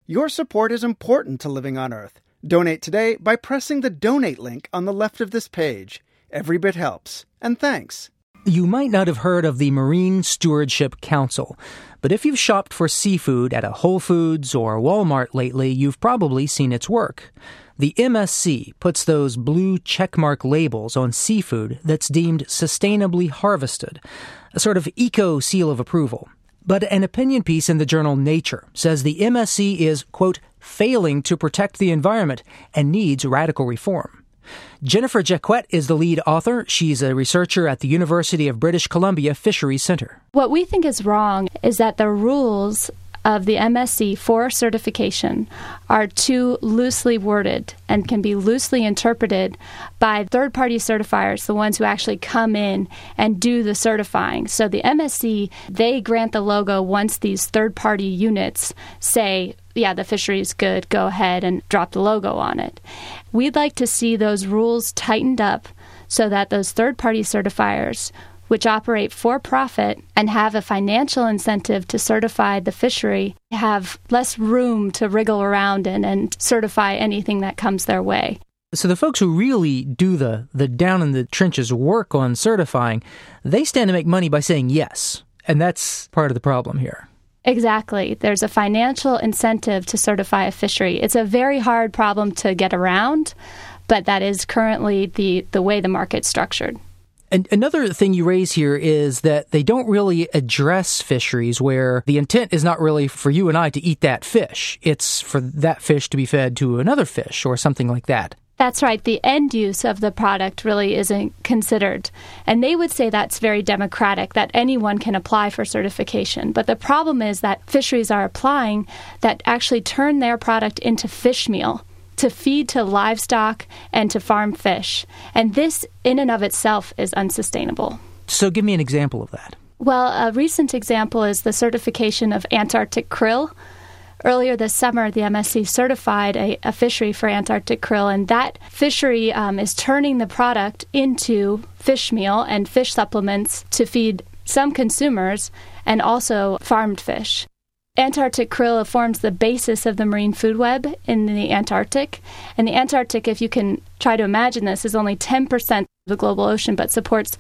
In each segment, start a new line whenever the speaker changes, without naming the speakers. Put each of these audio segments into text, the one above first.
Your support is important to Living on Earth. Donate today by pressing the donate link on the left of this page. Every bit helps. And thanks.
You might not have heard of the Marine Stewardship Council, but if you've shopped for seafood at a Whole Foods or Walmart lately, you've probably seen its work. The MSC puts those blue checkmark labels on seafood that's deemed sustainably harvested, a sort of eco-seal of approval. But an opinion piece in the journal Nature says the MSC is, quote, failing to protect the environment and needs radical reform. Jennifer Jacquet is the lead author. She's a researcher at the University of British Columbia Fisheries Center.
What we think is wrong is that the rules of the MSC for certification are too loosely worded and can be loosely interpreted by third-party certifiers, the ones who actually come in and do the certifying. So the MSC, they grant the logo once these third-party units say, yeah, the fishery is good, go ahead and drop the logo on it. We'd like to see those rules tightened up so that those third-party certifiers, which operate for profit and have a financial incentive to certify the fishery, have less room to wriggle around in and certify anything that comes their way.
So the folks who really do the down in the trenches work on certifying, they stand to make money by saying yes. And that's part of the problem here.
Exactly. There's a financial incentive to certify a fishery. It's a very hard problem to get around, but that is currently the way the market's structured.
And another thing you raise here is that they don't really address fisheries where the intent is not really for you and I to eat that fish. It's for that fish to be fed to another fish or something like that.
That's right. The end use of the product really isn't considered. And they would say that's very democratic, that anyone can apply for certification. But the problem is that fisheries are applying that actually turn their product into fish meal to feed to livestock and to farm fish. And this, in and of itself, is unsustainable.
So give me an example of that.
Well, a recent example is the certification of Antarctic krill. Earlier this summer, the MSC certified a fishery for Antarctic krill, and that fishery is turning the product into fish meal and fish supplements to feed some consumers and also farmed fish. Antarctic krill forms the basis of the marine food web in the Antarctic. And the Antarctic, if you can try to imagine this, is only 10% of the global ocean, but supports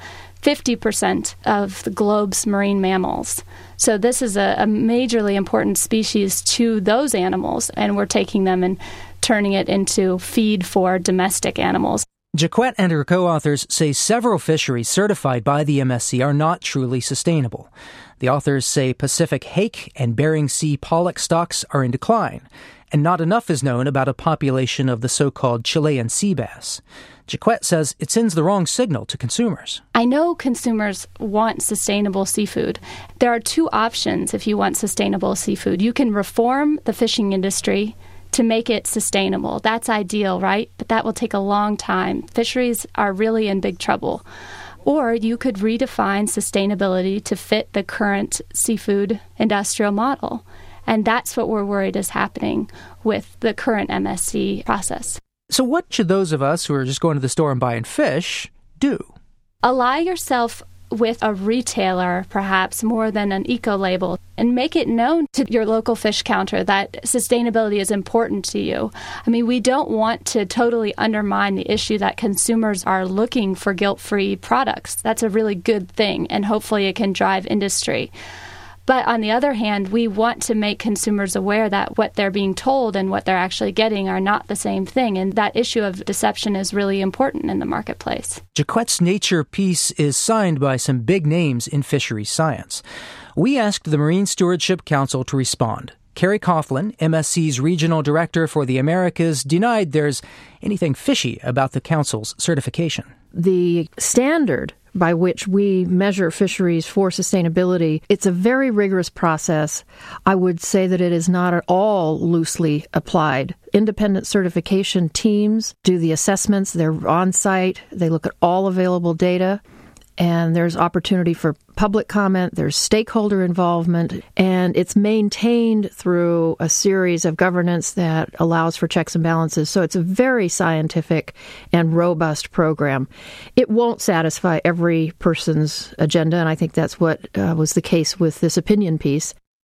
50% of the globe's marine mammals. So this is a majorly important species to those animals, and we're taking them and turning it into feed for domestic animals.
Jacquet and her co-authors say several fisheries certified by the MSC are not truly sustainable. The authors say Pacific hake and Bering Sea pollock stocks are in decline, and not enough is known about a population of the so-called Chilean sea bass. Jacquet says it sends the wrong signal to consumers.
I know consumers want sustainable seafood. There are two options if you want sustainable seafood. You can reform the fishing industry to make it sustainable. That's ideal, right? But that will take a long time. Fisheries are really in big trouble. Or you could redefine sustainability to fit the current seafood industrial model. And that's what we're worried is happening with the current MSC process.
So what should those of us who are just going to the store and buying fish do?
Ally yourself with a retailer, perhaps, more than an eco-label, and make it known to your local fish counter that sustainability is important to you. I mean, we don't want to totally undermine the issue that consumers are looking for guilt-free products. That's a really good thing, and hopefully it can drive industry. But on the other hand, we want to make consumers aware that what they're being told and what they're actually getting are not the same thing. And that issue of deception is really important in the marketplace.
Jacquet's Nature piece is signed by some big names in fisheries science. We asked the Marine Stewardship Council to respond. Carrie Coughlin, MSC's regional director for the Americas, denied there's anything fishy about the council's certification.
The standard by which we measure fisheries for sustainability, it's a very rigorous process. I would say that it is not at all loosely applied. Independent certification teams do the assessments. They're on site. They look at all available data. And there's opportunity for public comment, there's stakeholder involvement, and it's maintained through a series of governance that allows for checks and balances. So it's a very scientific and robust program. It won't satisfy every person's agenda, and I think that's what was the case with this opinion piece.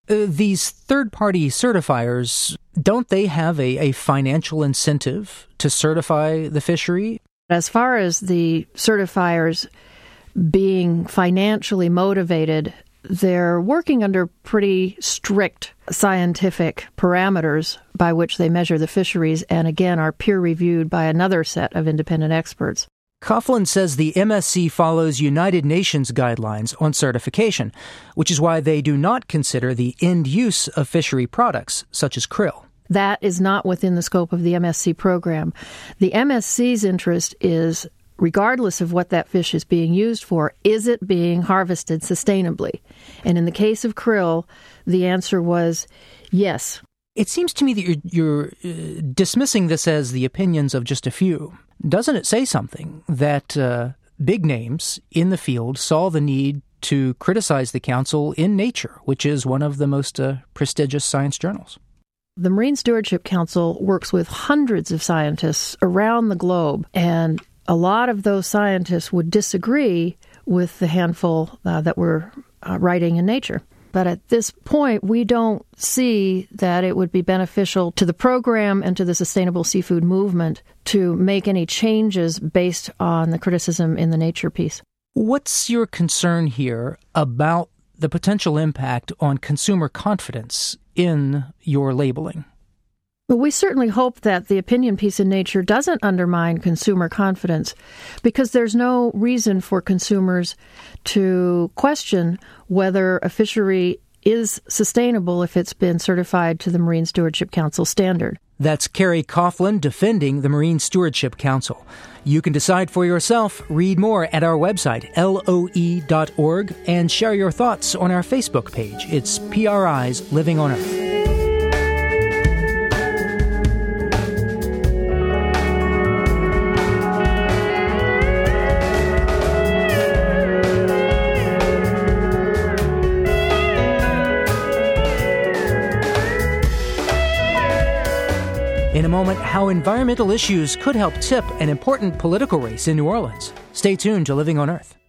These third-party certifiers, don't they have a financial incentive to certify the fishery?
As far as the certifiers being financially motivated, they're working under pretty strict scientific parameters by which they measure the fisheries, and again are peer-reviewed by another set of independent experts.
Coughlin says the MSC follows United Nations guidelines on certification, which is why they do not consider the end use of fishery products, such as krill.
That is not within the scope of the MSC program. The MSC's interest is, regardless of what that fish is being used for, is it being harvested sustainably? And in the case of krill, the answer was yes.
It seems to me that you're dismissing this as the opinions of just a few. Doesn't it say something that big names in the field saw the need to criticize the council in Nature, which is one of the most prestigious science journals?
The Marine Stewardship Council works with hundreds of scientists around the globe, and a lot of those scientists would disagree with the handful that were writing in Nature. But at this point, we don't see that it would be beneficial to the program and to the sustainable seafood movement to make any changes based on the criticism in the Nature piece.
What's your concern here about the potential impact on consumer confidence in your labeling?
Well, we certainly hope that the opinion piece in Nature doesn't undermine consumer confidence, because there's no reason for consumers to question whether a fishery is sustainable if it's been certified to the Marine Stewardship Council standard.
That's Carrie Coughlin defending the Marine Stewardship Council. You can decide for yourself. Read more at our website, loe.org, and share your thoughts on our Facebook page. It's PRI's Living on Earth. In a moment, how environmental issues could help tip an important political race in New Orleans. Stay tuned to Living on Earth.